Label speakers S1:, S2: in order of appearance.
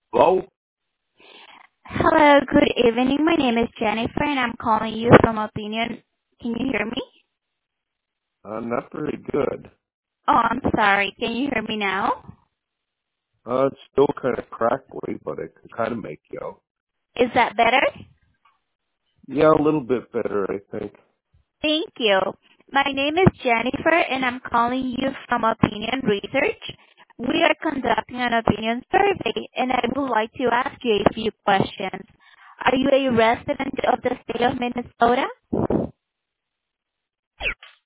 S1: Hello?
S2: Hello, good evening. My name is Jennifer, and I'm calling you from Opinion. Can you hear me?
S1: Not very good.
S2: Oh, I'm sorry. Can you hear me now?
S1: It's still kind of crackly, but it can kind of make you out.
S2: Is that better?
S1: Yeah, a little bit better, I think.
S2: Thank you. My name is Jennifer, and I'm calling you from Opinion Research. We are conducting an opinion survey, and I would like to ask you a few questions. Are you a resident of the state of Minnesota?